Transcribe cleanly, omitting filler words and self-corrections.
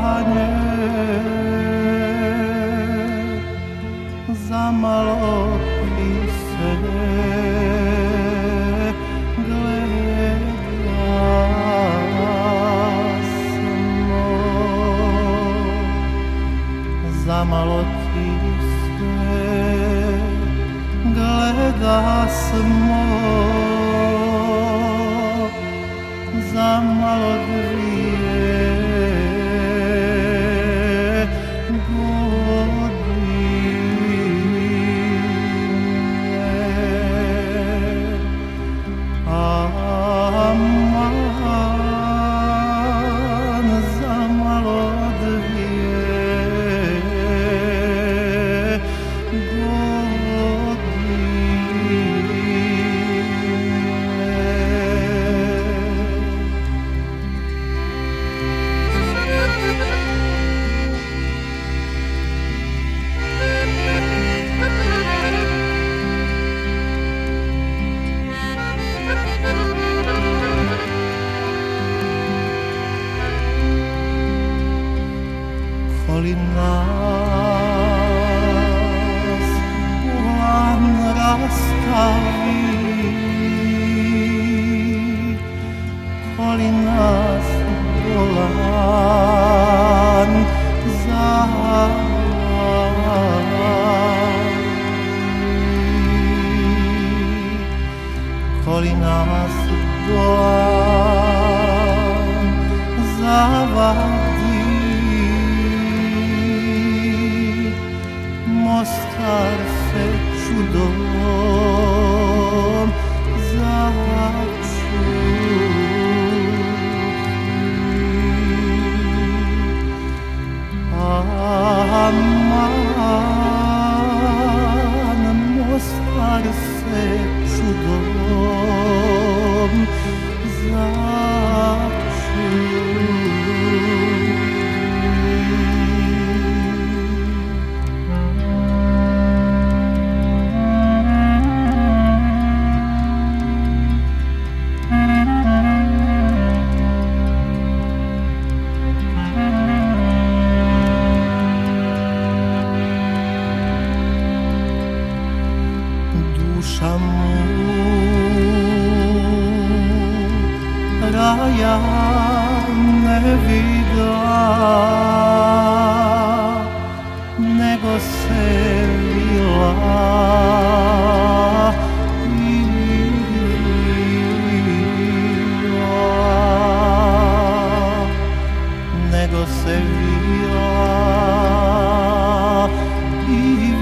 zamalo ti se zamalo ti se gleda smo, zamalo dvije Koli nas plan rastavi, koli nas bolan zavadi, koli nas bolan zavadi, Mostar se čudom začudi. Aman, Mostar se čudom začudi. Duša mu raja ne vidla, nego se vila i vila, nego se vila i vila.